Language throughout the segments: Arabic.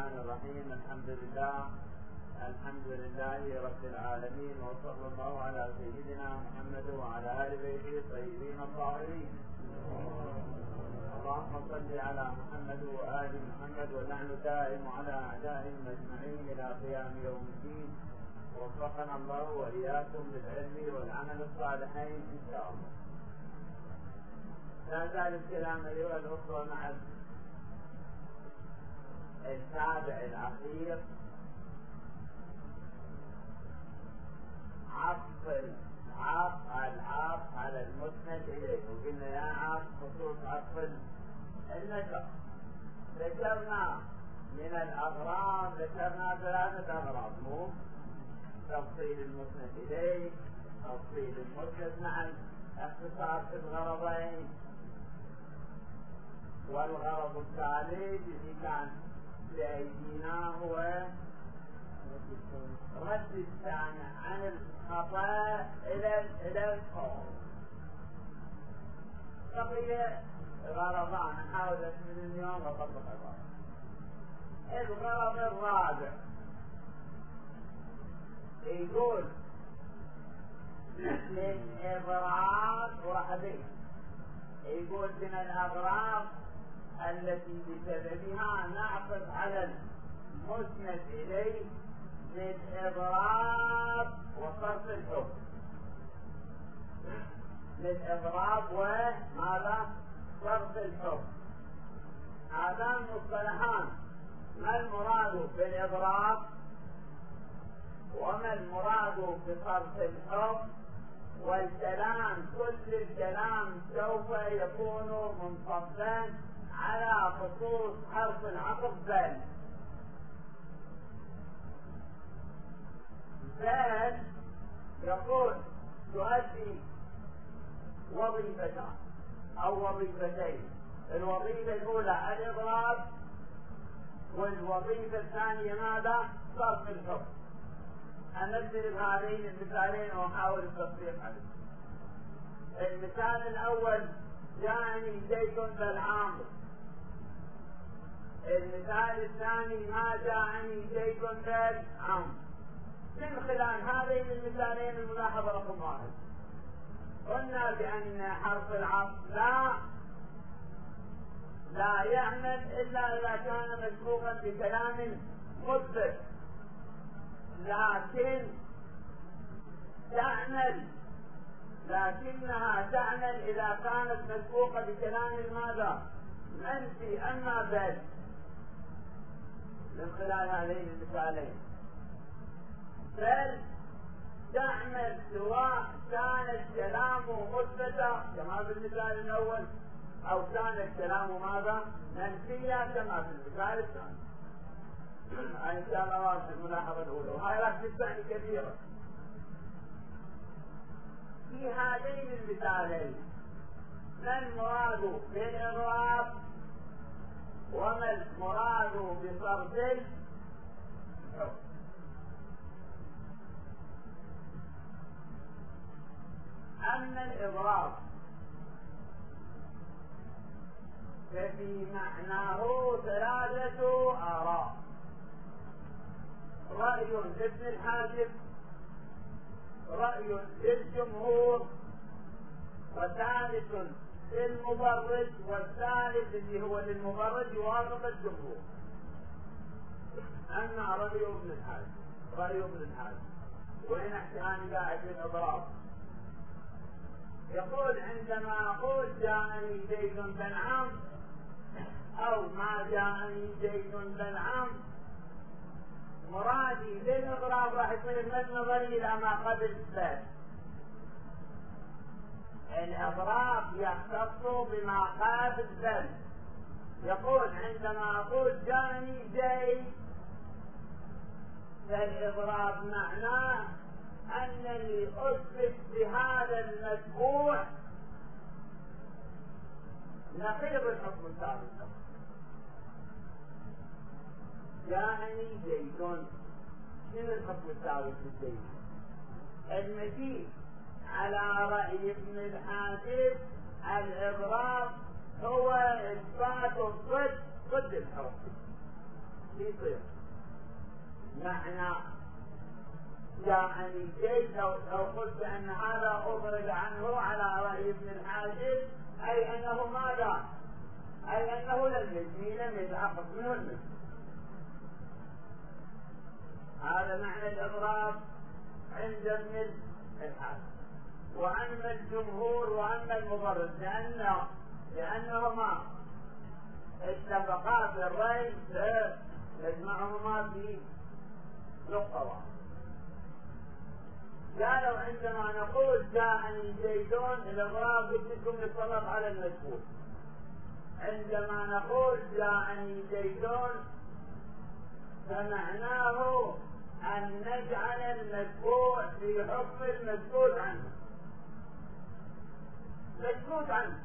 الرحمن الرحيم. الحمد لله رب العالمين، وصلى الله على سيدنا محمد وعلى آل بيته الطيبين الطاهرين. اللهم صل على محمد وآل محمد، واللعن دائم على أعدائهم أجمعين إلى قيام يوم الدين. وفقنا الله وإياكم للعلم والعمل الصالحين إن شاء الله. لا زال الكلام أيها الأخوة مع التابع الأخير، العطف على المسند إليه. وقلنا يا عطف خصوص عطف النشر. ذكرنا من الأغراض، ذكرنا 3 أغراض: مو تفصيل المسند إليه، تفصيل المسند مع الاختصار في الغرضين، والغرض الثالث اللي كان بأيدينا هو رد السامع عن الخطأ إلى القول. بقي غرضان نحاول من اليوم وطبق الغرض الرابع. يقول للإضراب وحده، يقول من الأغراض التي بسببها نعطف على المسند إليه للإضراب وصرف الحكم. للإضراب وماذا؟ صرف الحكم. هذان مصطلحان: ما المراد بالإضراب وما المراد بصرف الحكم. والكلام كل الكلام سوف يكون منصبا على خصوص حرف العطف بل. بل يقول تؤدي وظيفتان أو وظيفتين: الوظيفة الأولى الإضراب، والوظيفة الثانية ماذا؟ صرف الحكم. أنضرب هذين المثالين وأحاول التطبيق عليه. المثال الأول: جاءني زيد بالعامر. المثال الثاني: ما جاءني زيد بالعامر. من خلال هذين المثالين الملاحظة رقم 1: قلنا بأن حرف العطف لا يعمل إلا إذا كان مسبوقا بكلام مثبت، لكنها تعمل إذا كانت مسبوقة بكلام ماذا؟ منفي. أما بل من خلال هذين المثالين بل تعمل سواء كان الكلام مثبتا كما في المثال الأول، أو كان الكلام ماذا؟ منفيا كما في المثال الثاني. إن شاء الله واضح الملاحظة الأولى، وهي راح تستعني كثيرا. في هذين المثالين ما المراد بالإضراب وما المراد بصرف الحكم. أما الإضراب ففي معناه 3 آراء: رأي لابن الحاجب، رأي للجمهور، وثالث للمبرد، والثالث اللي هو للمبرد يوافق الجمهور. أما رأي ابن الحاجب وإن احتمال قاعد الإضراب، يقول: عندما أقول جاءني زيد بالعام أو ما جاءني زيد بالعام، مرادي للإضراب راح يكون المد نظري إلى ما قبل بل. الإضراب يختص بما قبل بل. يقول: عندما أقول جاءني زيد، فالإضراب معناه أنني أثبت بهذا المتبوع نقيض الحكم السابق. جاءني زيد، شنو الحكم السابق للزيد؟ المجيء على رأي ابن الحاجب الإضراب هو إثبات الضد ضد الحكم. يصير معنى جاءني زيد لو قلت أن هذا أضرب عنه على رأي ابن الحاجب أي أنه ماذا؟ أي أنه لم يتعقد منه المثل. هذا معنى الإضراب عند ابن الحاجب. وأما الجمهور وأما المضرب لأنهما اتفقا في الرأي يجمعهما في نقطة واحدة. قالوا عندما نقول جاءني زيدون الإضراب بدكم يتطلب على المذكور. عندما نقول جاءني زيدون فمعناه أن نجعل المذكور في حكم المسكوت عنه. مسكوت عنه،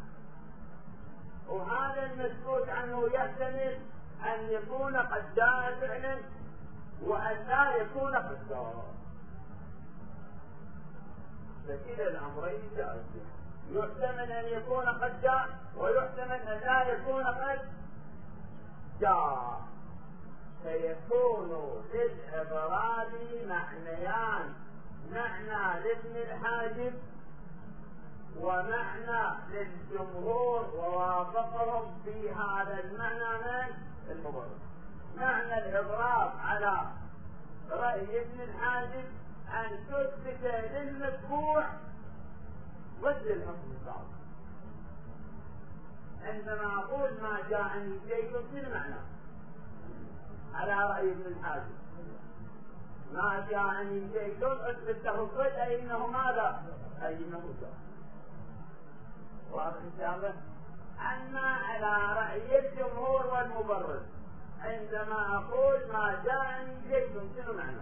وهذا المسكوت عنه يحتمل أن يكون قد جاء فعلا وأن لا يكون قد جاء. فكلا الأمرين جائز، يحتمل أن يكون قد جاء ويحتمل أن لا يكون قد جاء. فيكون للإضراب معنيان، معنى لابن الحاجب ومعنى للجمهور ووافقهم في هذا المعنى من المضرب. معنى الإضراب على رأي ابن الحاجب أن تثبت للمتبوع ضد الحكم الصادق. عندما أقول ما جاءني زيد في المعنى على رأي ابن الحاجب، ما جاءني زيد أثبت له الضد أي إنه ماذا؟ أي إنه جاء. واضح إن شاء الله. أما على رأي الجمهور والمبرر عندما أقول ما جاءني زيد شنو معنى؟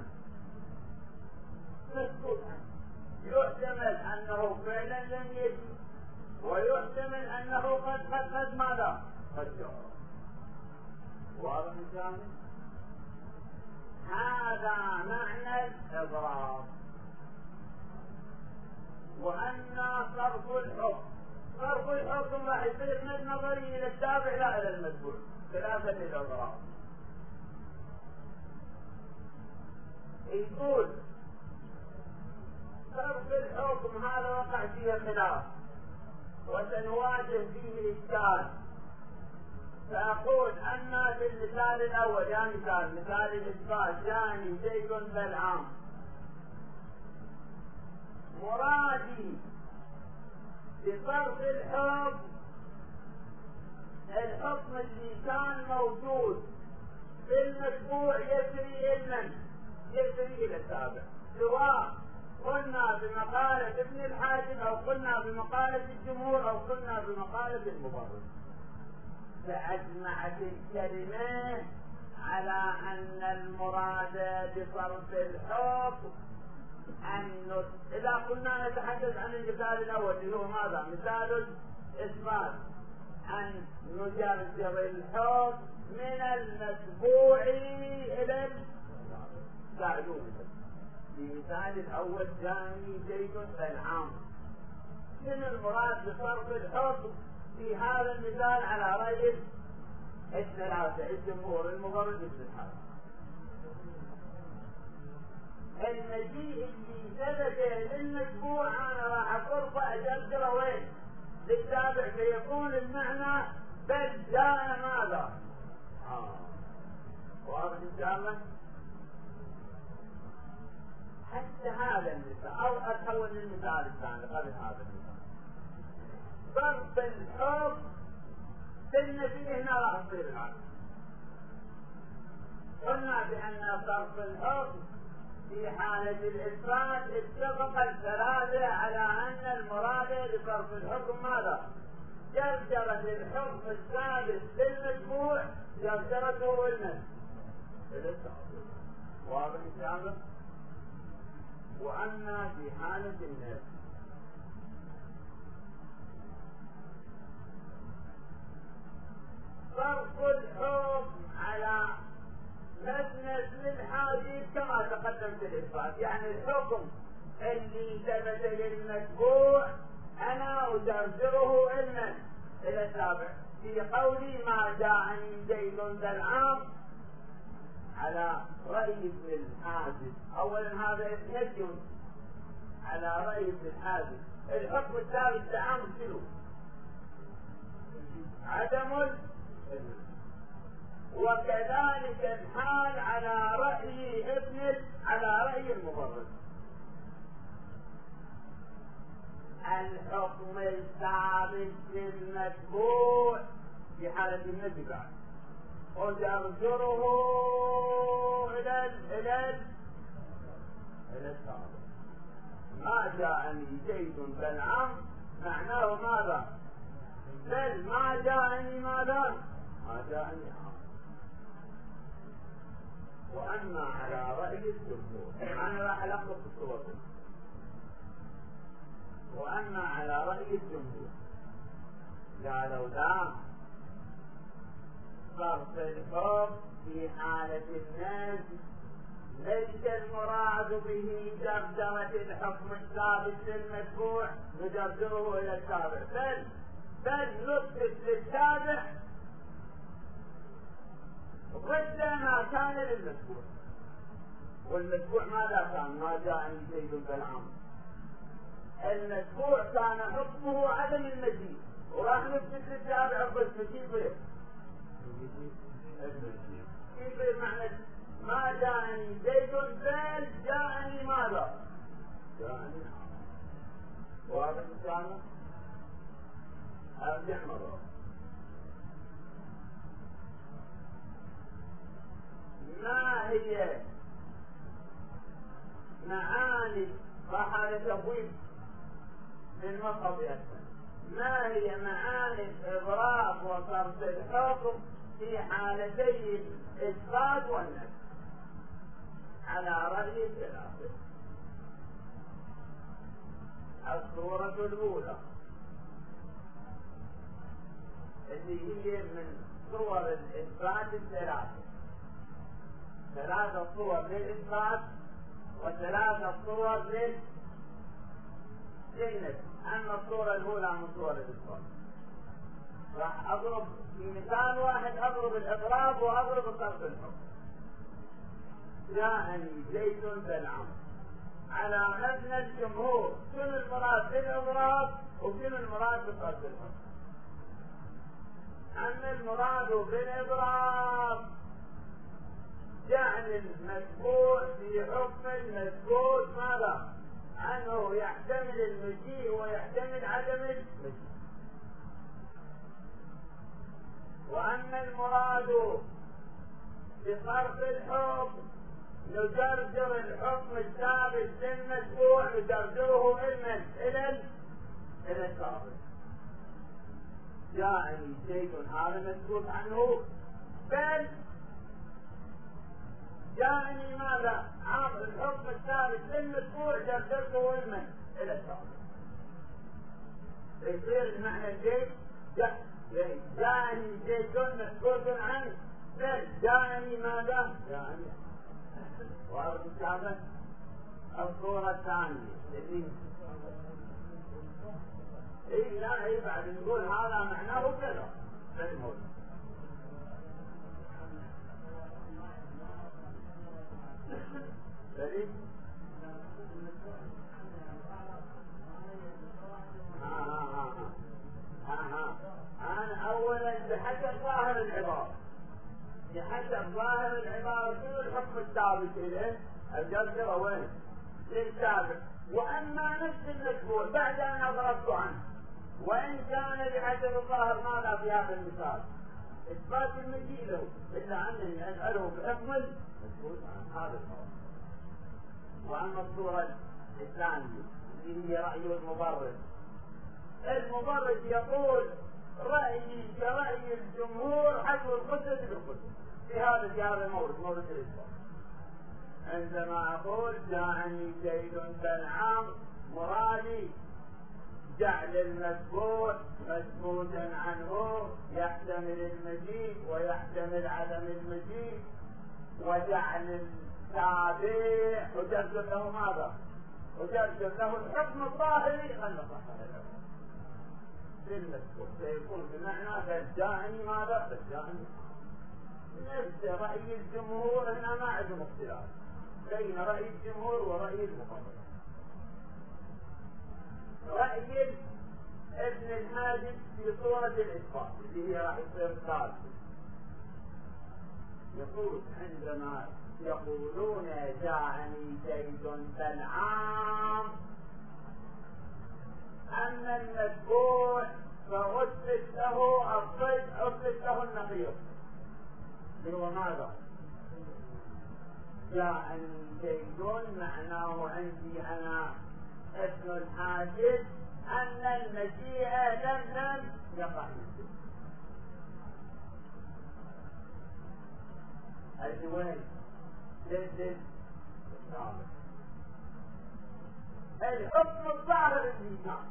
مسكوت عنه، يحتمل أنه فعلا لم يجي ويحتمل أنه قد ماذا؟ قد جاء. واضح إن شاء الله. هذا معنى الإضراب. وأما صرف الحكم، صرف الحكم راح يصير من النظري إلى التابع لا إلى المتبوع، خلافا للإضراب. يقول صرف الحكم هذا وقع فيه خلاف وسنواجه فيه إشكال. فأقول أما في المثال الأول يا مثال الإثبات جاني زيد بلعام، مرادي بصرف الحكم اللي كان موجود في المتبوع يسري إلى التابع، سواء قلنا بمقالة ابن الحاجب أو قلنا بمقالة الجمهور أو قلنا بمقالة المبرر. فأجمعت الكلمة على أن المراد بصرف الحكم أن إذا قلنا نتحدث عن المثال الأول اللي هو ماذا؟ مثال الإثبات، أن نجرجر الحكم من المتبوع إلى المعلوم. في مثال الأول جاني زيد بلعام، من المراد بصرف الحكم في هذا المثال على رأي الثلاثة الجمهور المبرر بالحال. المجيء اللي ثبت للمتبوع أنا راح أفرقه أجرجره وين؟ للتابع، فيكون المعنى بل جاء ماذا؟ واضح إن شاء الله. حتى هذا المثال أو أتحول للمثال الثاني قبل هذا المثال، صرف الحكم سنة فيه هنا راح تصير العكس. قلنا بأن صرف الحكم في حالة الإثبات اتفق الثلاثة على أن المراد بصرف الحكم ماذا؟ جرجرة الحكم الثابت للمتبوع جرجرته إلى التعظيم. واضح إن شاء الله. وأما في حالة النفس صرف الحكم على مثل الحاجب كما تقدم في الإثبات، يعني الحكم اللي ثبت للمتبوع أنا أجرجره إلى التابع. في قولي ما جاءني زيد بلعام على رأي ابن الحاجب. أولا هذا نفي على رأي ابن الحاجب. الحكم الثالث تعامل شنو؟ عدم. وكذلك الحال على رأي المبرر. الحكم الثابت للمتبوع في حالة النفي بعد وترجره إلى الثابت. ما جاءني زيد بل عمرو معناه ماذا؟ بل ما جاءني ماذا؟ ما جاءني عمرو. وأما على رأي الجمهور، أنا راح ألخص الصور. وأما على رأي الجمهور قالوا لا، صرف الحكم في حالة الناس ليس المراد به دردرة الحكم الثابت للمتبوع ندردره إلى التابع، بل نثبت للتابع ضد ما كان للمتبوع. والمتبوع ماذا كان؟ ما جاءني زيد بن عمرو. المتبوع كان حكمه عدم المجيء، وراح نثبت للتابع ضد مجيء غير. كيف معنى ما جاءني زيد بل جاءني ماذا؟ جاءني عمرو. واضح الكلام؟ ارجع مرة. ما هي معاني صحة تبويب للمقض أكثر؟ ما هي معاني الإضراب وصرف الحكم في حالتي الإثبات والنفي على رأي الثلاثة؟ الصورة الأولى اللي هي من صور الإثبات الثلاثة، 3 صور للإثبات و3 صور للنفي. أما الصورة الأولى من صور الإثبات راح أضرب في مثال واحد، أضرب الإضراب وأضرب صرف الحكم. جاءني زيد بن عمرو على مبنى الجمهور، شنو المراد بالإضراب وشنو المراد بصرف الحكم؟ أما المراد بالإضراب جعل المتبوع في حكم المثبوت ماذا؟ أنه يحتمل المجيء ويحتمل عدم المجيء. وأما المراد بصرف الحكم ندردر الحكم الثابت للمتبوع ندردره إلى الثابت. جاءني زيد هذا مسكوت عنه، بل جاءني ماذا؟ عامل الحكم الثابت للمتبوع دردرته إلى الثابت. يصير المعنى الجيد جاءني زيد مسكوت عنه، بل جاءني ماذا؟ جاءني. وأرد الثابت. الصورة الثانية اللي لا بعد نقول هذا معناه كذا فالموت. أنا أولا بحسب ظاهر العبارة، بحسب ظاهر العبارة شنو الحكم الثابت إليه؟ الجزر وين؟ للتابع. وأما نفس المتبوع بعد أن أضربت عنه وإن كان بحسب الظاهر ماذا في هذا المثال؟ إثبات المجيء له، إلا أنني أسأله بحكم المسؤول عن هذا الصورة. وأما الصورة الثانية اللي هي رأي المبرر، المبرر يقول رأيي كرأي الجمهور حجو القدس بالقدس في هذا المورد، مورد الإثبات. عندما أقول جاءني زيد بن عمرو مرادي جعل المتبوع مسكوتا عنه يحتمل المجيء ويحتمل عدم المجيء، وجعل التابع وجرد له ماذا؟ وجرد له الحكم الظاهري أن صح للمتبوع، سيكون بمعنى بل جاءني ماذا؟ بل جاءني. نفس رأي الجمهور هنا ما عندهم اختلاف بين رأي الجمهور ورأي المفرد. رأي ابن الحاجب في صورة الإثبات اللي هي راح تصير ثالثة، يقول عندما يقولون جاءني زيد بلعام أن المتبوع فأثبت له الضد أثبت له النقيض اللي هو ماذا؟ جاءني زيد معناه عندي أنا ابن الحاجب أن المجيء لم يقع مثله. هذه وين؟ للسابق. الحكم الظاهر اللسان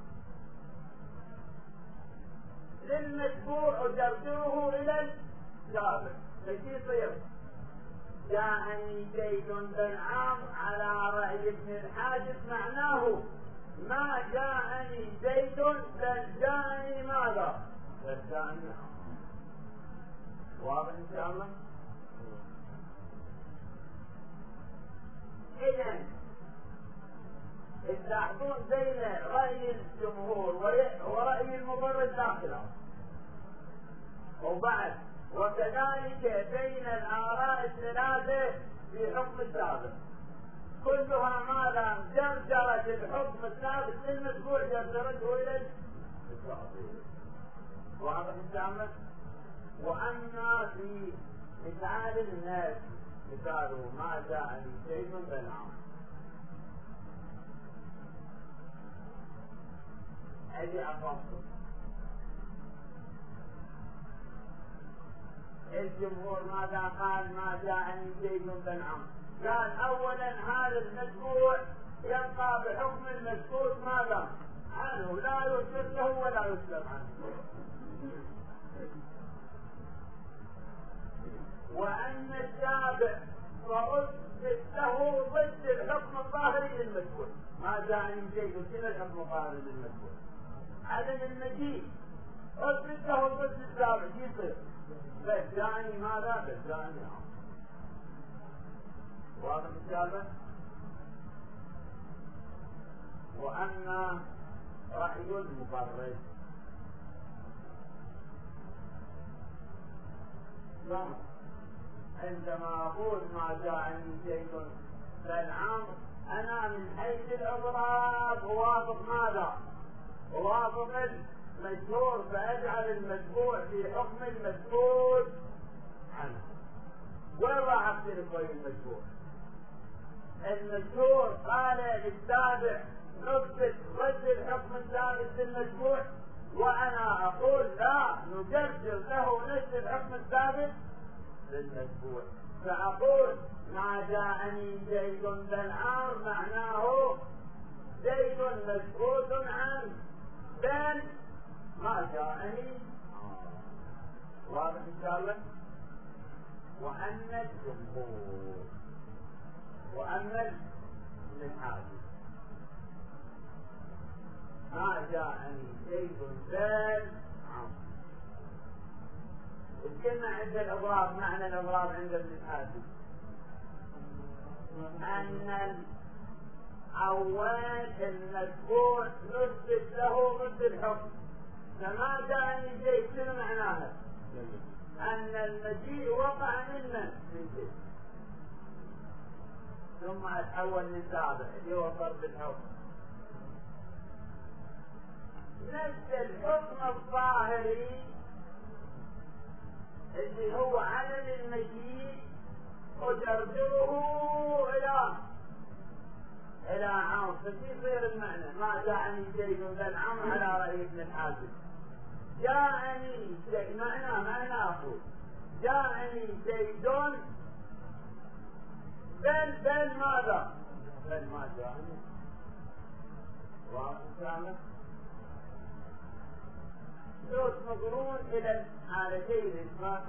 للمتبوع وترجوه إلى السابق. فشي يصير؟ جاءني زيد بلعام على رأي ابن الحاجب معناه ما جاءني زيد بل جاءني ماذا؟ بل جاءني. واضح إن شاء الله؟ إذن تلاحظون بين رأي الجمهور ورأي المبرد لا خلاف، وبعد وكذلك بين الآراء الثلاثة في حكم السابق كلها ماذا؟ جرجرت الحكم السابق للمتبوع جرجرته إلى السابق. واضح الكلام؟ وأما في مثال الناس مثاله ما جاءني زيد بلعام، أجي أفصل. الجمهور ماذا قال؟ ما جاءني زيد بلعام، قال أولا هذا المتبوع يبقى بحكم المسكوت ماذا عنه، لا يسلم له ولا يسلم عنه. وأن السابع فأثبت له ضد الحكم الظاهري للمتبوع. ما جاءني زيد كذا الحكم الظاهري للمتبوع عدم المجيء أثبت له ضد السابع يصير بس جاءني ماذا؟ بس جاءني واضح السابق. وأما رأي المفرد عندما أقول ما جاءني زيد بلعام أنا من حيث الإضراب أوافق ماذا؟ أوافق المشهور فأجعل المتبوع في حكم المسكوت عنه. وين راح أختلف وين المشهور؟ المشهور قال للتابع نثبت ضد الحكم الثابت للمتبوع، وأنا أقول لا نجرجر له نفس الحكم الثابت للمتبوع، فأقول ما جاءني زيد بلعام معناه زيد مسكوت عنه بل ما جاءني. واضح إن شاء الله. وأن الجمهور وأن الحاجب ما جاءني زيد بل عمرو. كلمة عند الأضراب معنى الأضراب عند ابن الحاجب أن الأول المتبوع نثبت له ضد الحكم، فما جاءني زيد شنو معناها؟ أن المجيء وقع منا من زيد ثم أتحول للسابع اللي هو ضرب الحكم. نفس الحكم الظاهري اللي هو عدم المجيء وجرجره إلى عمرو، فيصير المعنى ما جاءني زيد بلعام على رأي ابن الحاجب. جاءني معنى أقول جاءني زيد بل ماذا؟ بل ما جاءني. واضح لو تنظرون إلى الحالتين الإثبات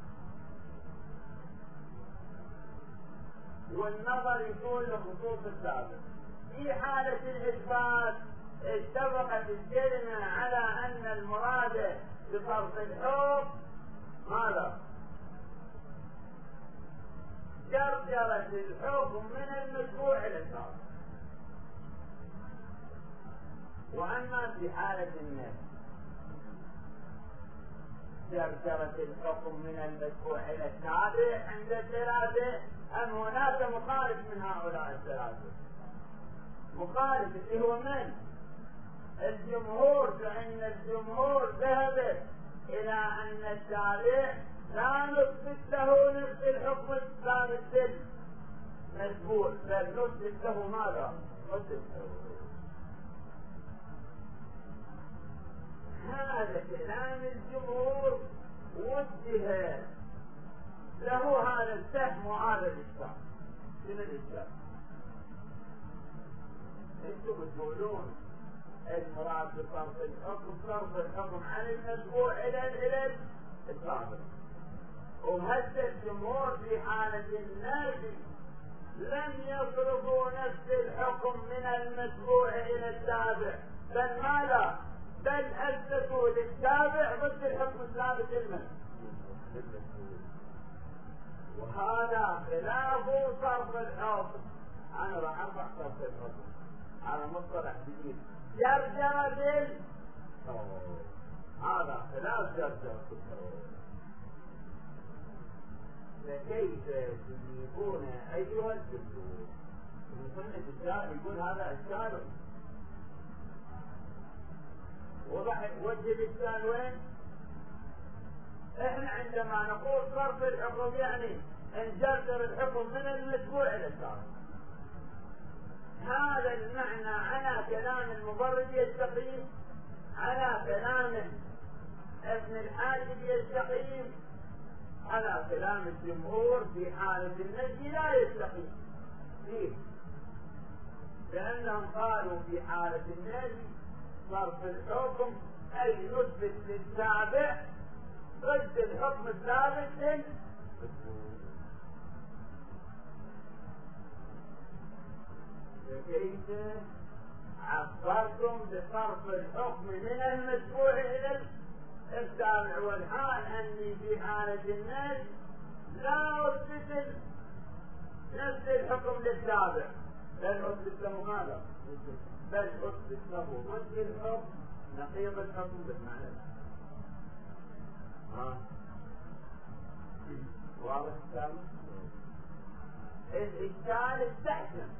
والنظر يكون لخصوص السابق. في حالة الإثبات اتفقت الكلمة على أن المراد بصرف الحكم ماذا؟ شرجرة الحكم من المتبوع إلى التابع. وأما في حالة النفي شرجرة الحكم من المتبوع إلى التابع عند الثلاثة، أم هناك مخالف من هؤلاء الثلاثة؟ مخالف اللي هو من؟ الجمهور، فإن الجمهور ذهب إلى أن التابع لا نثبت له نفس الحكم الثابت المتبوع، بل نثبت له ماذا؟ هذا كلام الجمهور وجه له هذا الفهم وهذا الإشكال. شنو الإشكال؟ انتم بتقولون المراد بصرف الحكم صرف الحكم عن المتبوع إلى التابع، وهذا الجمهور في حالة النفي لم يصرفوا نفس الحكم من المتبوع إلى التابع، بل ماذا؟ بل أثبتوا للتابع ضد الحكم الثابت المتبوع، وهذا خلاف صرف الحكم. أنا راح أرفع صرف الحكم على مصطلح جديد، جرجرة هذا خلاف جرجرة الحكم. فكيف تجيبون أيها الجمهور؟ المصنف الشافعي يقول هذا إشكال. وضح وجه الإشكال وين؟ إحنا عندما نقول صرف الحكم يعني نجرجر الحكم من المتبوع إلى التابع، هذا المعنى على كلام المبرد يستقيم، على كلام ابن الحاجب يستقيم، على كلام الجمهور في حالة النفي لا يستقيم. ليه؟ لأنهم قالوا في حالة النفي صرف الحكم أي نثبت للتابع ضد الحكم الثابت. فكيف عبرتم بصرف الحكم من المتبوع إلى التابع، والحال أني في حالة النفي لا أثبت نفس الحكم للتابع، بل أثبت له ماذا؟ بل أثبت له ضد الحكم نقيض الحكم بالمعنى. واضح الكلام؟ الإشكال استحسن،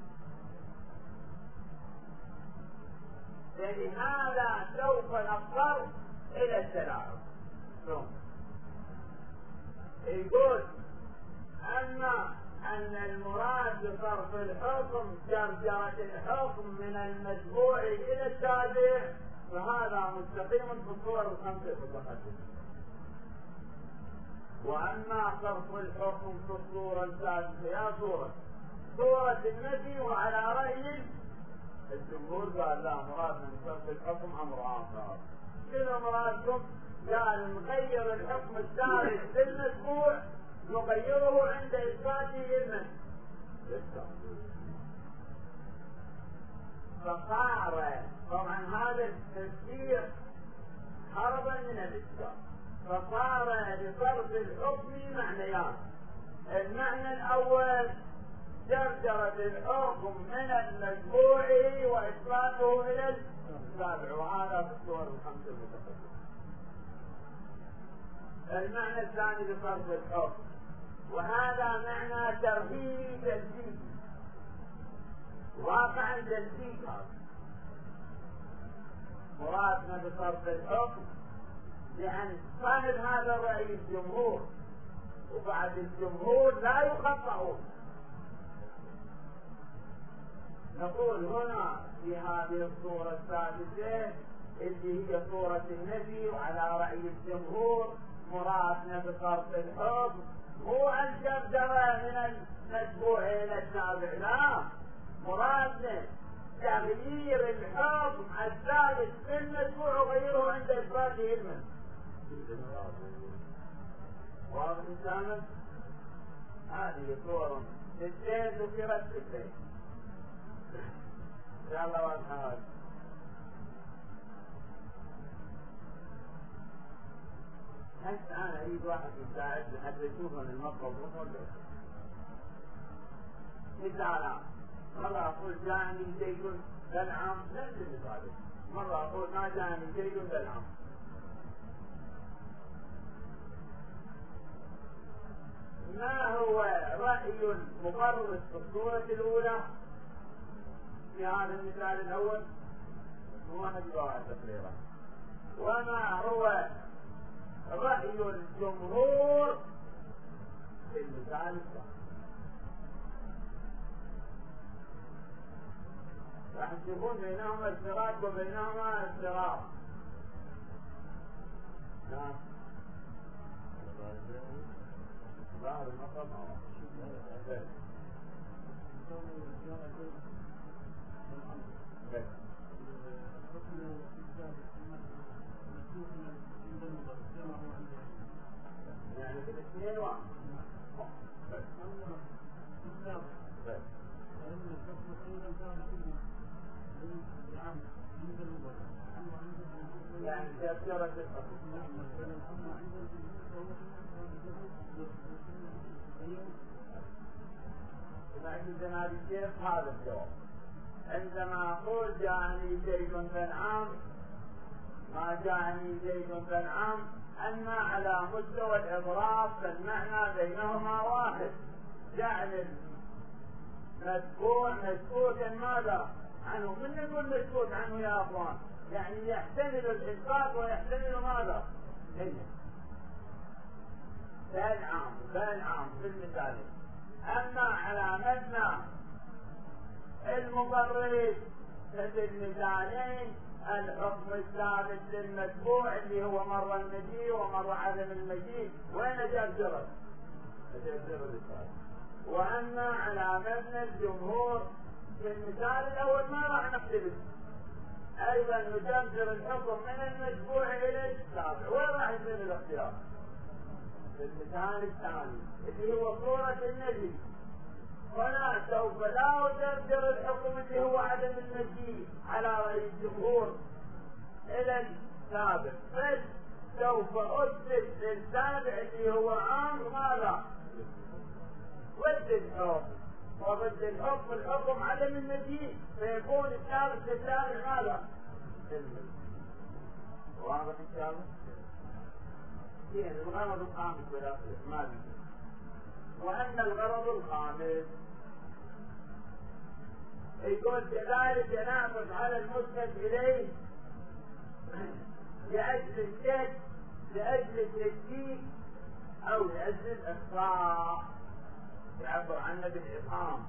فلهذا سوف نضطر إلى التلاعب. يقول أما أن المراد بصرف الحكم جرجرة الحكم من المتبوع إلى التابع، فهذا مستقيم في الصور الخمسة المتقدمة. وأما صرف الحكم في الصورة الثالثة، يا صورة النفي، وعلى رأي الجمهور قال لا، مرادنا من صرف الحكم أمر آخر. شنو مرادكم؟ قال نغير الحكم الثالث للمتبوع، نغيره عند إثباته المنع، فصار طبعا هذا التفسير هربا من الإشكال، فصار لصرف الحكم معنيان. المعنى الأول جرجرة الحكم من المتبوع وإثباته إلى التابع، وهذا في الصور الخمسة المتقدمة. المعنى الثاني لصرف الحكم، وهذا معنى ترهيب جلسي، واقعا جلسي. مرادنا بصرف الحكم لأن صاحب هذا الرأي الجمهور، وبعد الجمهور لا يخطئون. نقول هنا في هذه الصورة الثالثة اللي هي صورة النفي، وعلى رأي الجمهور مرادنا بصرف الحكم مو الجرجرة من المتبوع إلى التابع، لا، مرادنا تغيير الحكم الثابت في المتبوع وغيره عند إثباته المنع. واضح كانت هذه صورة اثنين ذكرت اثنين. إن شاء الله واضحة. هسه أنا أريد واحد يساعدني حتى يشوف أن المطلب وصل له. مثالا، مرة أقول جاءني زيد ذا العام نفس المثال، مرة أقول ما جاءني زيد ذا العام. ما هو رأي المفرط في الصورة الأولى في هذا المثال الأول؟ واحد واحد تقريبا. وما هو رأي الجمهور في المثال الثاني؟ راح تشوفون بينهما اشتراك وبينهما اشتراك. نعم. ظاهر المقام يعني في الاثنين واحد. يعني تأثيرك عندنا الشيخ هذا الجواب. عندما أقول جاءني زيد ذا العام ما جاءني زيد ذا العام، أن على مستوى الإضراب فالمعنى بينهما واحد. جعل المذكور مسكوتا ماذا عنه؟ من نقول مسكوت عنه يا أخوان؟ يعني يحتمل الإثبات ويحتمل ماذا؟ ذا العام في المثال. أما على مبنى المفرد في المثالين الحكم الثابت للمتبوع اللي هو مرة المجيء ومرة عدم المجيء، وين جاب جرد؟ وأما على مبنى الجمهور في المثال الأول ما راح نختلف، أيضا نجمزر الحكم من المتبوع إلى التابع. وين راح يصير الاختلاف؟ في المثال الثاني اللي هو صورة النبي، هنا سوف لا أجمزر الحكم اللي هو عدم المجيء على رأي الجمهور إلى التابع، بل سوف أثبت للتابع اللي هو أمر ماذا؟ ضد الحكم، وضد الحكم عدم المجيء، فيكون الثابت للتابع ماذا؟ واضح الكلام؟ الغرض الخامس بالأخير ماذا؟ وأن الغرض الخامس يقول كذلك نأخذ على المسند إليه لأجل الشك، لأجل التشكيك، أو لأجل الإخفاء، يعبر عنه بالإبهام.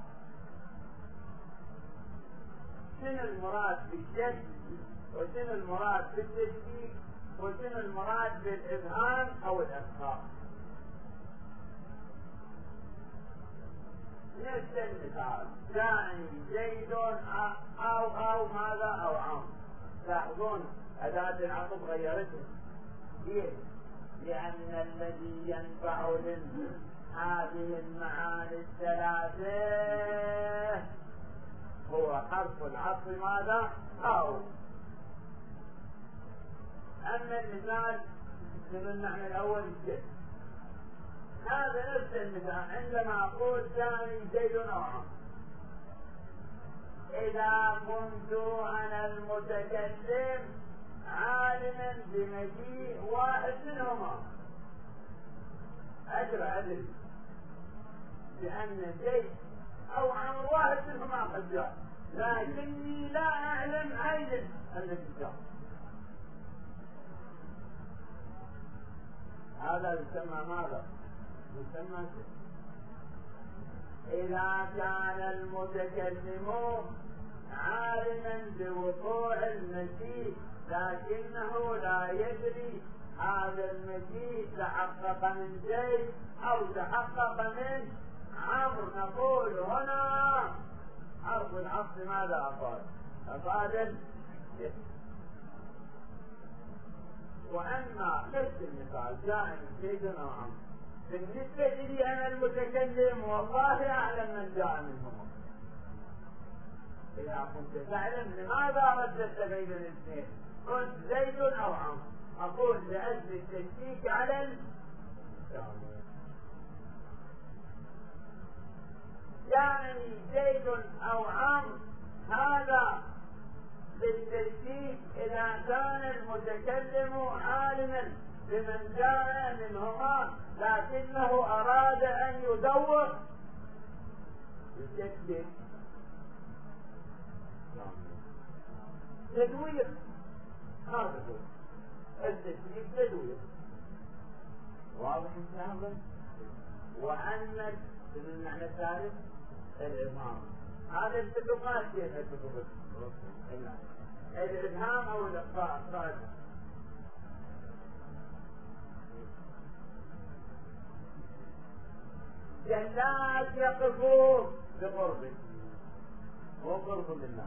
شنو المراد بالشك؟ وشنو المراد بالتشكيك؟ وشنو المراد بالإبهام أو الإخفاء؟ نفس المثال جاءني زيد أو ماذا أو عمرو. لاحظون أداة العطف غيرته. ليه؟ لأن الذي ينفع هذه المعاني الثلاثة هو حرف العطف ماذا؟ أو. أما المثال من المعنى الأول الجد، هذا نفس المثال عندما أقول جاءني زيد أو عمرو. إذا كنت أنا المتكلم عالما بمجيء واحد منهما أدري بأن زيد أو عمرو واحد منهما قد جاء، لكني لا أعلم أين الذي جاء. هذا يسمى ماذا؟ يسمى إذا كان المتكلم عالما بوقوع المجيء لكنه لا يدري هذا المجيء تحقق من زيد أو تحقق من عمرو، نقول هنا حرف العطف ماذا أفاد؟ أفاد. وأما نفس المثال جاءني زيد أو عمرو، بالنسبة لي أنا المتكلم والله أعلم من جاء منهم. إذا كنت تعلم لماذا رددت بين الاثنين؟ قلت زيد أو عمرو، أقول لأجل التشكيك على جاءني جاءني زيد أو عمرو، هذا بالتشكيك إذا كان المتكلم عالما بمن جاء منهما لكنه أراد أن يدور يشكك تدوير. هذا هو التشكيك، تدوير. واضح هذا؟ وأنك بالمعنى الثالث الإبهام. هذا التدقات كيف التدقات؟ الإبهام أو الإخفاء الصادق. جلاد يقفون بقربه وقرب لله،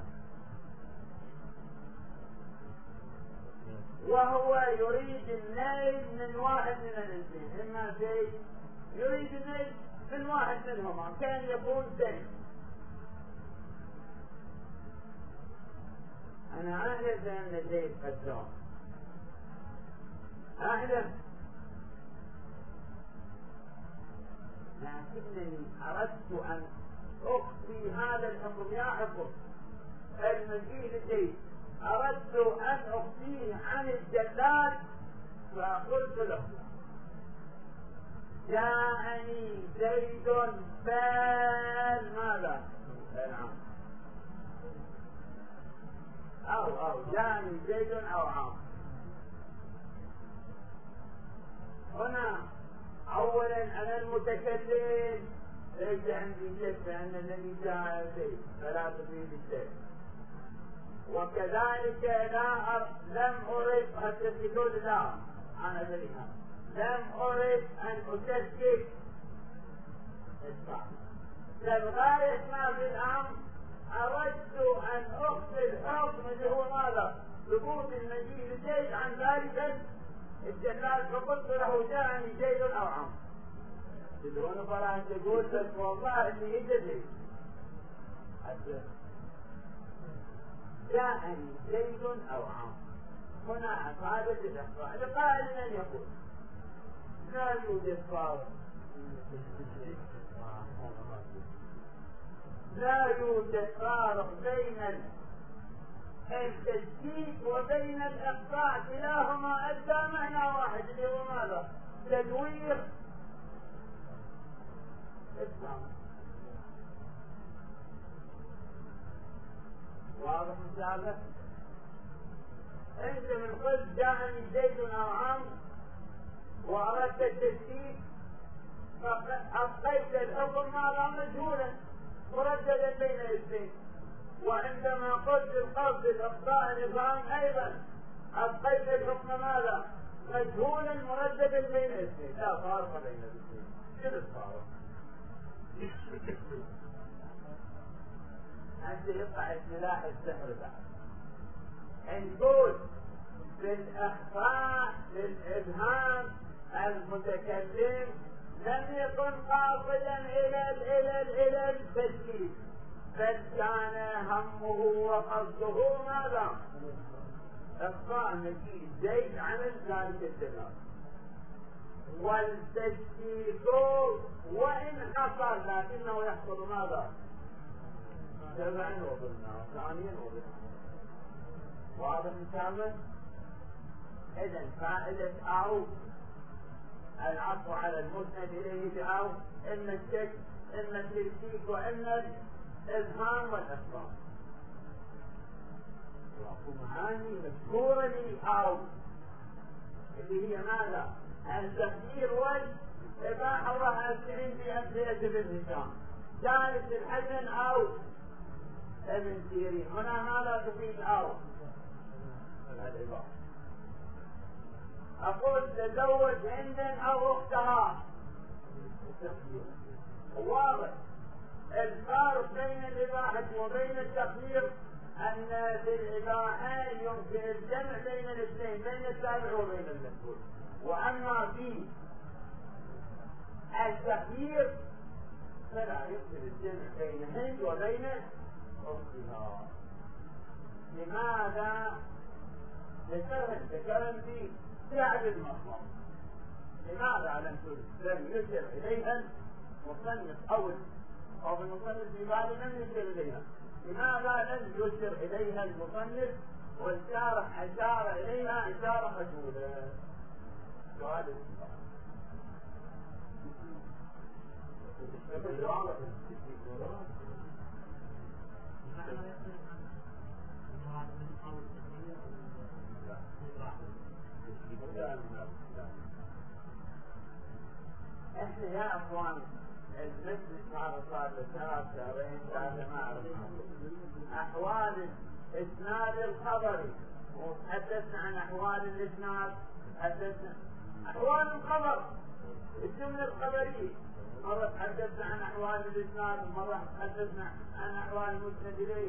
وهو يريد النيل من واحد من الاثنين، إما زيد يريد النيل من واحد منهما، كان يكون زيد. أنا أعلم بأن زيد قد جاء، أعلم، لكنني أردت أن أخفي هذا الأمر يا حكم المجيء لزيد، أردت أن أخفيه عن الجلاد، فقلت له جاءني زيد بل ماذا؟ نعم، أو جاءني زيد أو عام. هنا أولا أنا المتكلم ليس عندي شك بأن الذي جاء زيد، فلا تفيد الشك. وكذلك لم أرد التشكيك لا أنا ذلك لم أرد أن أشكك للغاية ما في الأمر أردت أن أخفي الحكم اللي هو ماذا؟ ثبوت المجيء لزيد عن ذلك الجلال، فقلت له جاءني زيد أو عمرو. تدرون فلان تقول لك والله اللي يجي جاءني زيد أو عمرو، هنا أفادت الإخفاء لقائل من يقول لا يوجد فارق، لا يوجد فارق بين التشكيك وبين الإخفاء، كلاهما أدى معنى واحد اللي هو ماذا؟ تدوير الإسلام. واضح مثاله؟ أنت من قلت جاءني زيد أو عمرو وأردت التشكيك، فأبقيت الحكم ماذا؟ مجهولا مرددا بين الاثنين. وعندما قلت القصد الإخفاء الإبهام أيضا أبقيت الحكم ماذا؟ مجهولا مرددا بين الاثنين، لا فارق بين الاثنين. شنو الفارق؟ أنت يقع سلاح السحر بعد. نقول بالإخفاء للإبهام المتكلم لم يكن قاصدا إلى التشكيك، بل كان همه وقصده ماذا؟ إخفاء مجيء زيد عن ذلك الدلال. والتشكيك وإن حصل لكنه يحصل ماذا؟ جمعا وضمنا ثانيا وضمنا. واضح مثالا؟ إذن فائدة أو العطف على المسند إليه بأو إما الشك إما التشكيك وإما الإبهام والإخفاء. ومعاني مذكورة لي أو اللي هي ماذا؟ التخيير والإباحة، والأسئلة في أمثلة ابن هشام، ثالث الحسن أو ابن سيرين. هنا ماذا تفيد أو؟ الإباحة. أقول تزوج هند أو أختها، واضح. الفارق بين الإباحة وبين التخيير أن في الإباحة يمكن الجمع بين الاثنين، بين التابع وبين المذكور. وأما في التخيير فلا يمكن الجمع بين هند وبين أختها. لماذا؟ ذكرن في سعد المطلب. لماذا لم يشر إليها المصنف أو المصنف في باله لم يشر إليها. لماذا لم يشر إليها المصنف والشارح أشار إليها إشارة مجهولة؟ سؤال احنا يا اخوان المجلس هذا صار له 3 شهرين 3 ما اعرف احوال الاسناد الخبري، وتحدثنا عن احوال الاسناد، تحدثنا احوال الخبر الجمله الخبريه، مره تحدثنا عن احوال الاسناد ومره تحدثنا عن احوال المسند اليه.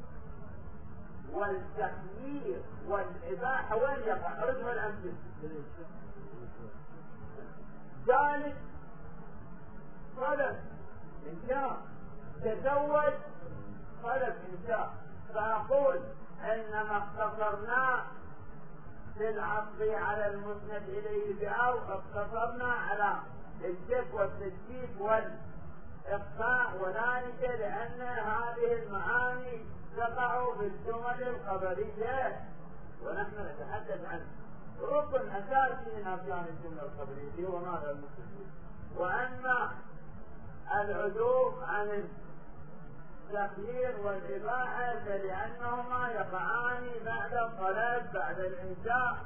والتخيير والاباحه وين يقع؟ ردوا الامثله. ذلك طلب انشاء، تزوج طلب انشاء. فاقول انما اقتصرنا بالعطف على المسند اليه بأو، اقتصرنا على الشك والتشكيك والاخفاء، وذلك لان هذه المعاني تقع في الجمل الخبريه ونحن نتحدث عن ركن اساسي من اركان الجمله الخبريه هو ماذا؟ المسند. واما العدول عن التخيير والاباحه فلانهما يقعان بعد الطلب بعد الانشاء،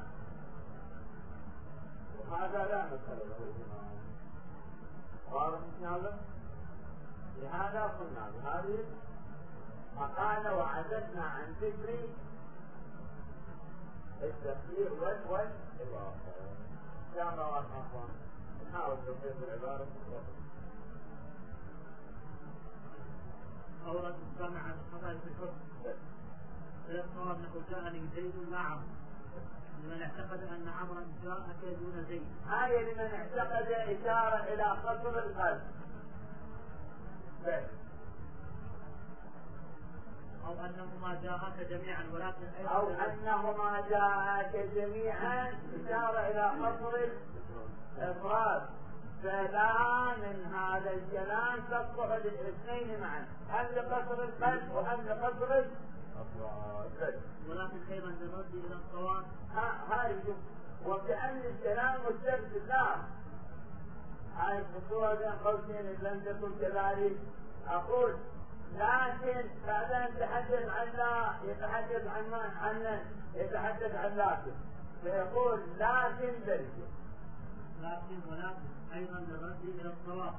وهذا لا مسألة له واضح ان شاء الله. لهذا قلنا بهذه مقالة وعددنا عن ذكر التخيير والاباحه. ان شاء الله واضح اخوان، نحاول تطبيق العباره. أورد السامع عن الخطأ في الحكم فيصور أنه جاءني زيد لا عمرو، لمن اعتقد أن عمرا جاءك دون زيد. هاي لمن اعتقد إشارة إلى قصر القلب، أو أنهما جاءك جميعا ولكن أيضا أو أنهما جاءك جميعا إشارة إلى قصر الإفراد. فلا من هذا الكلام تصلح للاثنين معا، هم لقصر القلب وهم لقصر الافراد، ولكن ايضا للرد الى الصواب. هاي وكأن الكلام مستبد لا، هاي الخطوة بين قوسين ان لم تكن كذلك اقول. لكن بعدين يتحدث عن لا، يتحدث عن من؟ يتحدث عن لكن، فيقول لكن ذلك، لكن ولكن ايضا للرد الى الصواب.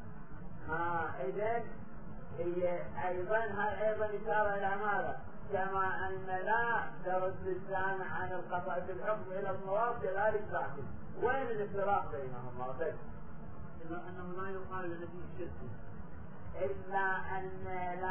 اذن هي ايضا هاي ايضا اشاره الى ماذا؟ كما ان لا ترد السامع عن القطع في الحكم الى الصواب كذلك لكن. وين الافتراق بينهما؟ الا انه لا يقال لنبي الشرك، الا ان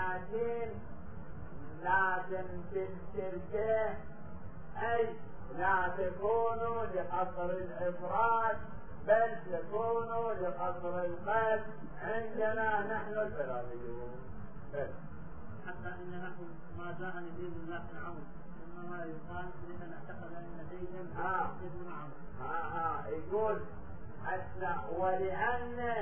لكن في الشركه اي لا تكون لقصر الافراد بل تكون لقصر القلب عندنا نحن الفرابيون. حتى ان نحن ما جاءني زيد لكن عمرو، انما يقال لمن اعتقد ان زيدا ابن عمرو. يقول حتى ولان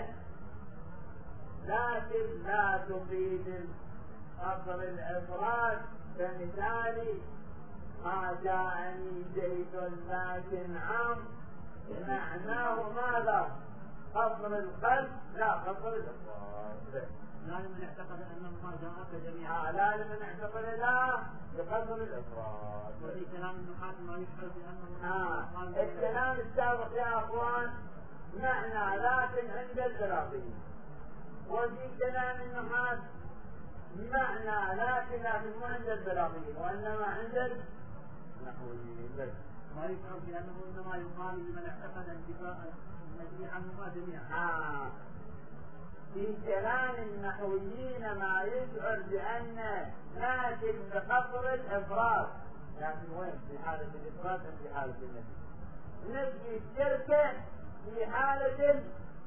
لكن لا تفيد قصر الافراد، كمثال ما جاءني زيد لكن عمرو، معناه ماذا؟ قصر القلب لا قصر الافراد. لا لمن اعتقد انهما جاءك جميعا. لا لمن اعتقد لا بقصر الافراد. وفي كلام النحاة ما يشعر بانه الكلام السابق يا اخوان معنى لكن عند البلاغيين، وفي كلام النحاة معنى لكن مو عند البلاغيين وانما عند النحويين. ما يشعر بانه انما يقال لمن اعتقد انتفاء النبي عنهما جميعا. في كلام النحويين ما يشعر بان لكن بقصر الافراد، لكن وين؟ في حالة الافراد ام في حالة النفي؟ نفي الشركة في حالة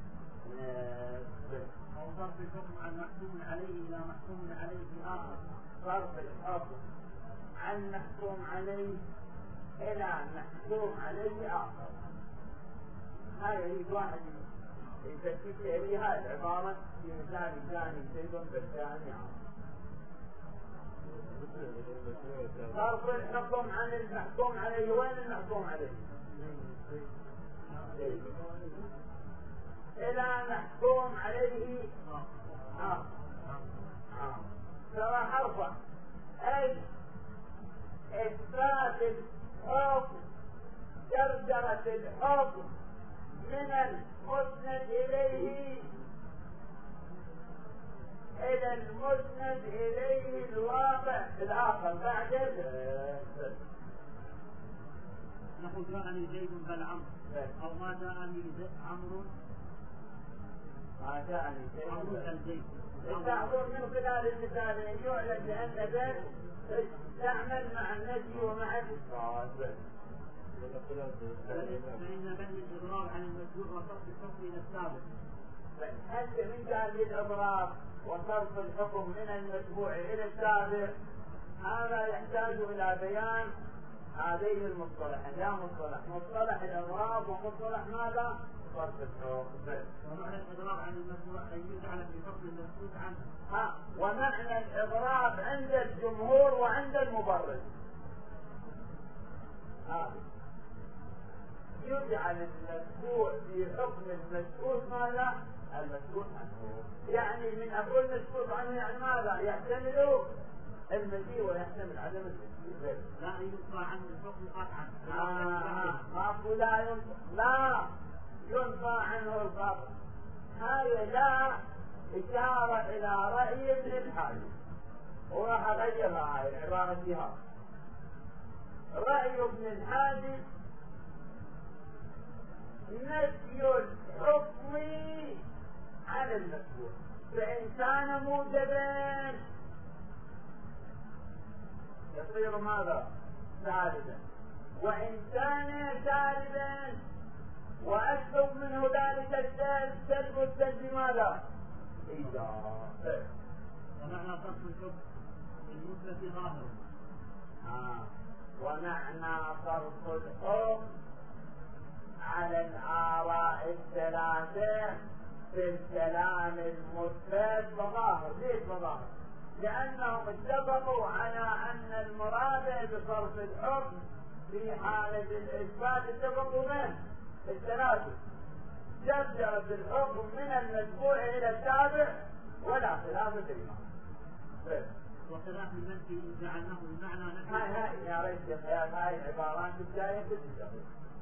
او صرف الحكم عن محكوم عليه الى محكوم عليه اخر. صرف الحكم عن محكوم عليه الى محكوم عليه اخر. هاي يريد واحد يشكك إليها العبارة في مثال ثاني زيد بالثاني صرف الحكم عن المحكوم عليه. وين المحكوم عليه؟ إلى محكوم عليه ترى حرفا أي إثبات الحكم جرجرة الحكم من المسند إليه إلى المسند إليه الواقع الآخر بعد نقول جاءني زيد بل عمرو أو ما جاءني عمرو ما جاءني عمرو بل زيد. التعبير من خلال المثالين يعلم بأن ذلك تعمل مع النفي ومع الإثبات. فإن بني الإضراب عن المتبوع وصرف الحكم إلى السابق. حتى من قال الإضراب وصرف الحكم من المتبوع إلى السابق هذا يحتاج إلى بيان هذين المصطلحين. لا مصطلح الإضراب ومصطلح ماذا؟ صرف الحكم. ومعنى الإضراب عن المتبوع أن يجعل في حكم المسكوت عنه. ومعنى الإضراب عند الجمهور وعند المبرر يجعل المسكوت في حكم المسكوت ماذا؟ المسكوت عنه. يعني من أقول مسكوت عنه يعني ماذا؟ يحتمل المجيء ويحتمل عدم المجيء. لا ينفى عنه الحكم قطعا. لا ينفى عنه القطع. هذا لا إشارة إلى رأي ابن الحاجب وراح أغيرها هاي العبارة فيها. رأي ابن الحاجب نفي الحكم عن المسبوق فإن كان موجبا يصير ماذا؟ سالبا. وإن كان سالبا وأسلب منه ذلك السلب والسلب ماذا؟ إيجاب. ومعنى صرف الحكم المثبت ظاهر. ومعنى صرف الحكم على الآراء الثلاثة في الكلام المثبت وظاهر. ليش وظاهر؟ لأنهم اتفقوا على أن المراد بصرف الحكم في حالة الإثبات اتفقوا به الثلاثة جرجرة الحكم من المتبوع إلى التابع ولا خلاف بينهم. وخلاف المنفي جعلناه بمعنى نفي. هاي يا ريت يا خيال هاي العبارات الجاية تتجرب.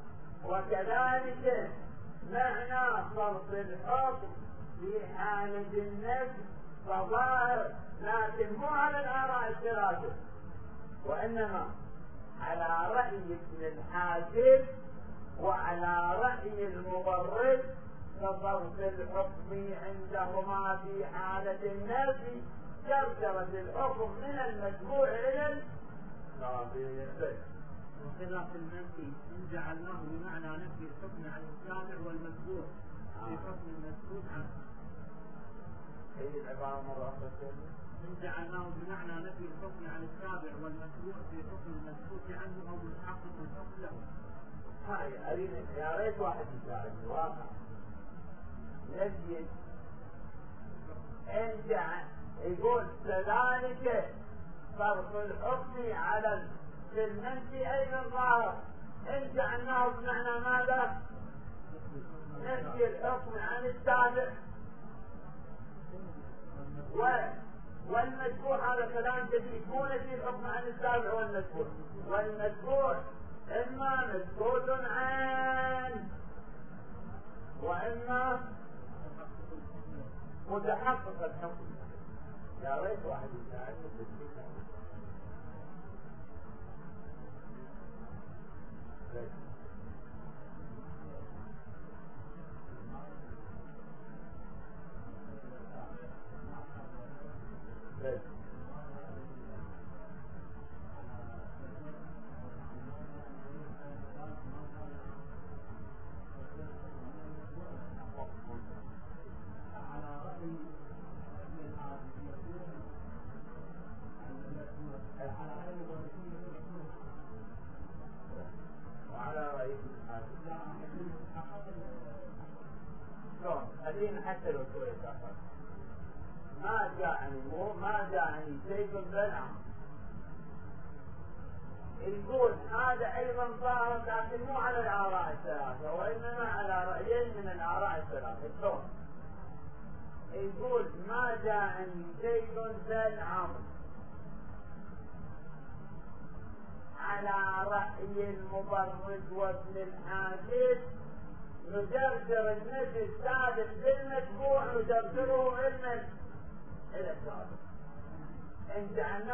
وكذلك معنى صرف الحكم في حالة النفي فظاهر لكن مو على الآراء الثلاثة وإنما على رأي ابن الحاجب وعلى رأي المبرد. فصرف الحكم عندهما في حالة النفي جرجرة الحكم من المتبوع إلى التابع. وخلاف المنفي إن جعلناه بمعنى نفي الحكم عن التابع والمتبوع في حكم المسكوت عنه. هذه العبارة مرة أخرى. إن جعلناه بمعنى نفي الحكم عن التابع والمتبوع في حكم المسكوت عنه أو متحقق الحكم له. هاي أريد يا ريت واحد يساعدني واقع. نجد إن يقول كذلك صرف الحكم على المنفي أيضا ظاهر. إن جعلناه بمعنى ماذا؟ نفي الحكم عن التابع والمتبوع. هذا كلام جديد مو نفي الحكم عن التابع والمتبوع. والمتبوع إما مسكوت عنه وإما متحقق الحكم. يا ريت واحد يساعدني بالكتاب. وعلى 30 حتى لو شوية أخر ما جاءني شيء بالعمر. يقول هذا أيضا ظاهر لكن مو على الآراء الثلاثة وإنما على رأيين من الآراء الثلاثة. شلون؟ يقول ما جاءني شيء بالعمر على رأي المبرد وابن الحاجب نجرجر النجي الثابت بالمتبوع نجرجره إلى الثابت. إن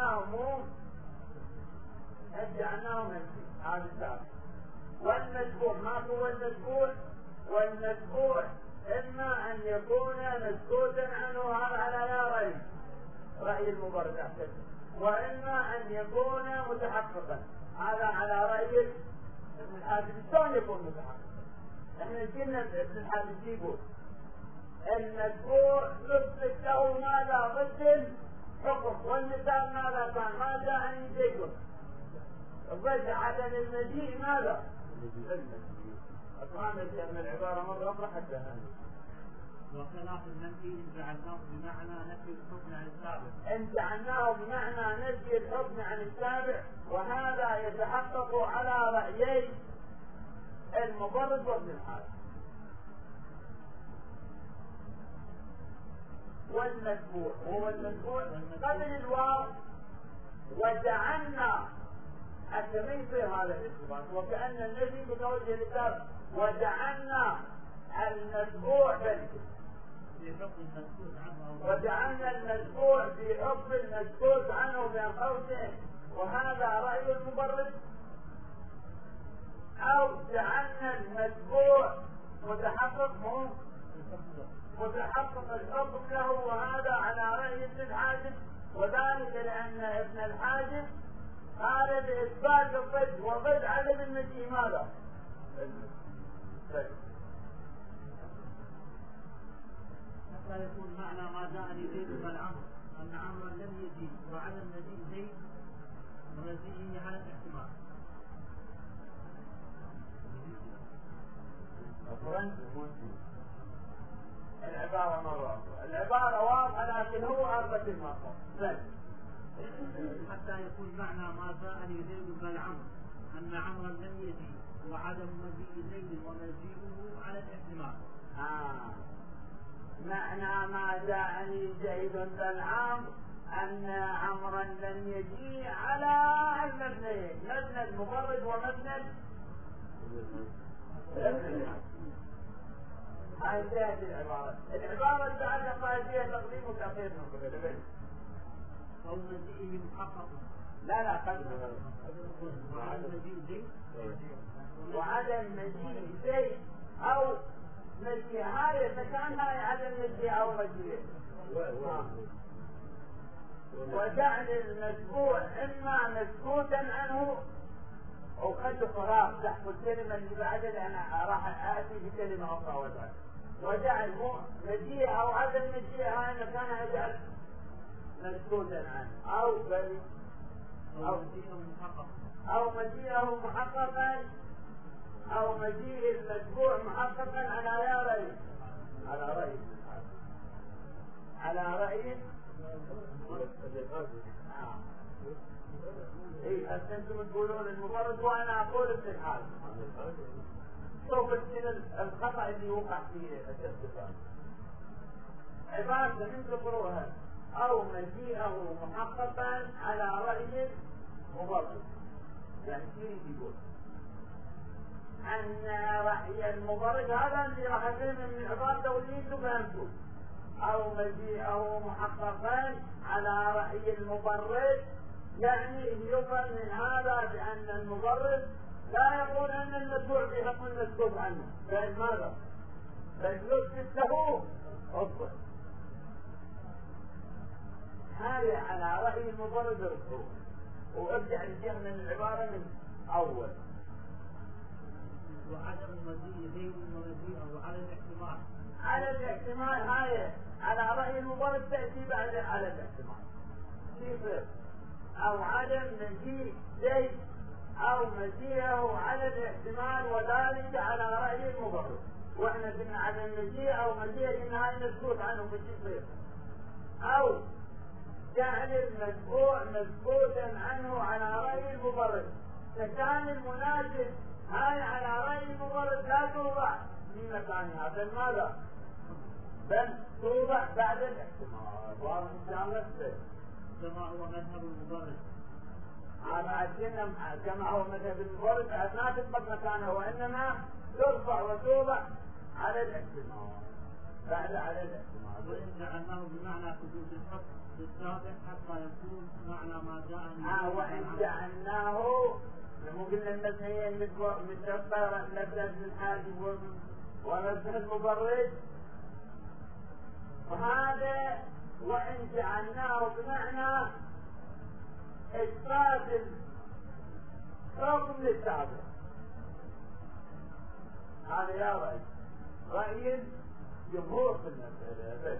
جعلناه منفي هذا الثابت. والمتبوع ما هو المتبوع؟ والمتبوع إما أن يكون مسكوتا عنه هذا على رأي المبرد أحسن، وإما أن يكون متحققا هذا على رأي ابن الحاجب. شلون يكون متحققا؟ احنا قلنا ابن الحاجب يقول المتبوع نثبت له ماذا ضد الحكم، والمثال ماذا كان؟ ما جاءني شيء ضد عدم المجيء ماذا؟ أفهم من العبارة مرة أخرى حتى وخلاف المنفي إن جعلناه بمعنى نفي الحكم عن السابق. إن جعلناه بمعنى نفي الحكم عن السابق، وهذا يتحقق على رأيي المبرد وابن الحاجب. والمتبوع هو المتبوع قبل الواو وجعلنا حتى ما يصير هذا الاثبات، وكأن الذي بتوجه الكتاب وجعلنا المتبوع وجعلنا المتبوع في حكم المسكوت عنه بين قوسين، وهذا رأي المبرد. أو جعلنا المتبوع متحقق الحكم له، وهذا على رأي ابن الحاجب، وذلك لأن ابن الحاجب قال بإثبات الضد وضد عدم المجيء ماذا؟ حتى يكون معنى ما جاءني زيد بن عمرو أن عمرا لم يجي وعدم مجيء زيد ومجيئه على الاحتمال. العبارة مرة أخرى، العبارة واضحة لكن هو أربة المرة. حتى يكون معنى ما جاءني زيد بن عمرو أن عمرا لم يجي وعدم مجيء زيد ومجيئه على الاحتمال. معنى ما جاءني زيد بن عمرو أن عمرا لم يجي على المبنيين، مبنى المبرد ومبنى هذه العبارة. العبارة بعد قاعدة تقديم وتأخير من قبل أو مجيئه محقق. لا وعدم مجيء زيد أو مجيء هاي مكان هاي عدم مجيء أو مجيء. وجعل المتبوع إما مسكوتا عنه أو قد فراغ تحت الكلمة اللي بعدها لأنا راح آتي بكلمة أخرى وجعل مجيء أو عدم مجيء هاي مكانها يجعل مسكوتا عنه أو مجيئه محققا أو مجيء المتبوع محققا على رأي ايه انتم تقولون المبرد وانا اقول ابن الحاجب. شوف الخطأ اللي وقع فيه الاستفسار. عبارة من تقروها او مجيئه محققا على رأي مبرد، يعني كيف يقول ان رأي المبرد هذا اللي راح يفهم من عبارته واللي انتم فهمتوه، او مجيئه محققا على رأي المبرد، يعني يفهم من هذا بأن المبرد لا يقول أن المتبوع في حكم المسكوت عنه، بل ماذا؟ بل يثبت له حكم. هذا على رأي المبرد الرسول. وارجع الشيخ من العبارة من أول. وعدم مجيء زيد ومجيئه على الاحتمال. على الاحتمال هاي على رأي المبرد تأتي بعد على الاحتمال. كيف؟ أو عدم مجيء زيد أو مجيئه على الاحتمال، وذلك على رأي المبرد. واحنا كنا على المجيء او مجيء قلنا هاي نسكت عنه في الشيء، او جعل المتبوع مسكوتا عنه على رأي المبرد، فكان المناسب هاي على رأي المبرد لا توضع في مكانها، بل ماذا؟ بل توضع بعد الاحتمال. واضح الشامل كما هو مذهب المبرد. هذا عندنا كما هو مذهب المبرد ما تثبت مكانها، وانما ترفع وتوضع على الاحتمال بعد على الاحتمال. وإن جعلناه بمعنى حدود الحق بالسابق حتى يكون معنى ما جاء. وإن جعلناه مو قلنا المثل هي متشطر لبس الحاجب ولبس المبرد، وهذا وإن جعلناه بمعنى إثبات الحكم للسابق. هذا يا رأي جمهور في المسألة.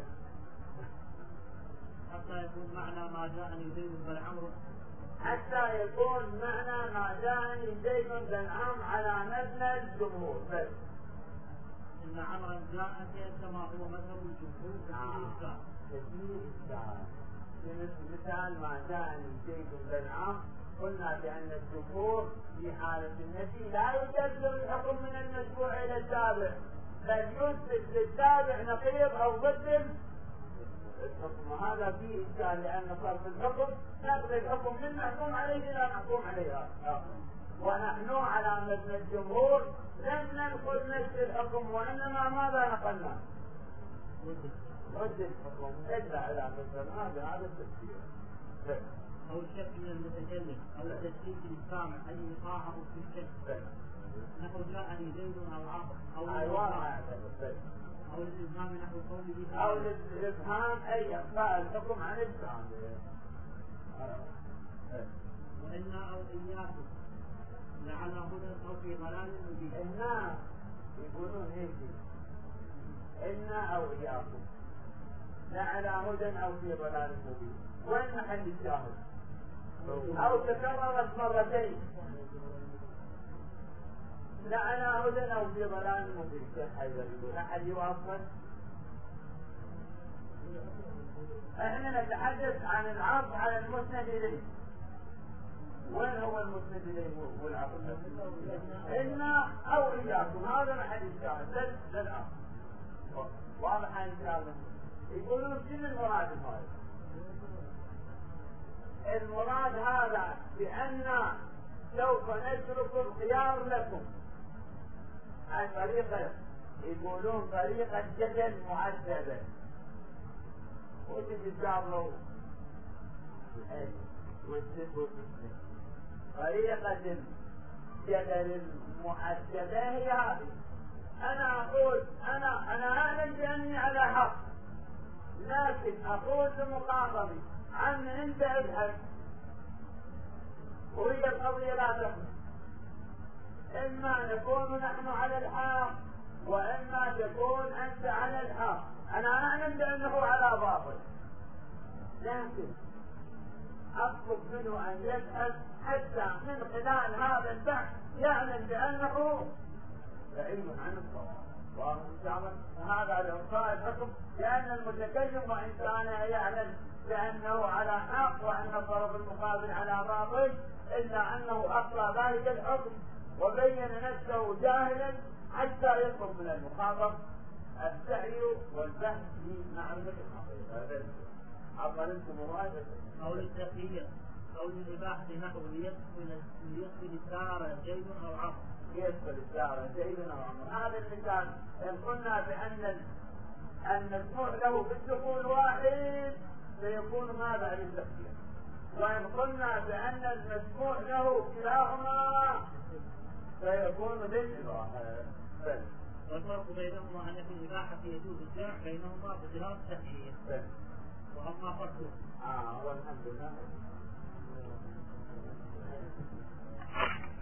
حتى يكون معنى ما جاءني زيد بن عمرو، حتى يكون معنى ما جاءني زيد بن عمرو على مبنى الجمهور. بس إن عمرا جاءك كما هو مذهب الجمهور كثير إشكال. مثال ما جاءني زيد بن عمرو قلنا بأن الجمهور في حالة النفي لا يجبر الحكم من المتبوع إلى التابع، بل يثبت للتابع نقيض أو ضد الحكم، وهذا فيه إشكال لأن صرف الحكم نقضي الحكم من محكوم عليه إلى محكوم عليه. ونحن على مبنى الجمهور لم ننقل نفس الحكم، وإنما ماذا نقلنا؟ رد الحكم إلا على مبنى هذا التفسير. أو الشك من المتكلم أو التشكيك للسامع أي إيقاعه في الشك، نحو جاءني زيد أو عمرو أو الإبهام نحو قوله أو الإبهام أي إخفاء الحكم عن السامع. وإنا أو إياكم لعلى هدى أو في ضلال مبين. الناس يقولون هيك، إنا أو إياكم لعلى هدى أو في ضلال مبين. وين محل الشاهد؟ أو تكررت مرتين لعلى هدى أو في ضلال مبين. كيف حيدر يقول؟ أحد يوافق؟ احنا نتحدث عن العرض على المسند إليه. وين هو المسند إليه والعرض؟ إنا أو إياكم، هذا محل الشاهد للأمر. واضح إن شاء الله. يقولون شنو المراد هذا؟ المراد هذا بأن سوف نترك الخيار لكم. الطريقة يقولون طريقة جدل مؤدبة، وتتجابروا والسب. طريقة الجدل المؤدبة هي هذه: أنا أقول أنا أعلم بأني على حق، لكن أقول لمخاطبي عن أنت اذهب، وهي القضية لا تخلص. إما نكون نحن على الحق وإما تكون أنت على الحق. أنا أعلم بأنه على باطل، لكن أطلب منه أن يذهب حتى من خلال هذا البحث يعلم بأنه بعيد عن الصواب. هذا الإعطاء الحكم، لأن المتكلم وإن كان يعلم بأنه على حق وأن الطرف المقابل على باطل، إلا أنه أخطأ ذلك الحكم وبين نفسه جاهلا حتى يطلب من المخاطب السعي والبحث في معرفة الحقيقة. أقلتم مراجعة أو للتقييد أو للإباحة نحو ليدخل الدار زيد أو عمرو. يدخل الدار زيد أو عمرو. هذا المثال إن قلنا بأن المسموح له بالدخول واحد سيكون ماذا للتقييد، وإن قلنا بأن المسموح له كلاهما سيكون للإباحة. والفرق بينهما أن في الإباحة يجوز الجمع بينهما بخلاف التحريم. وأما فرقه والحمد لله.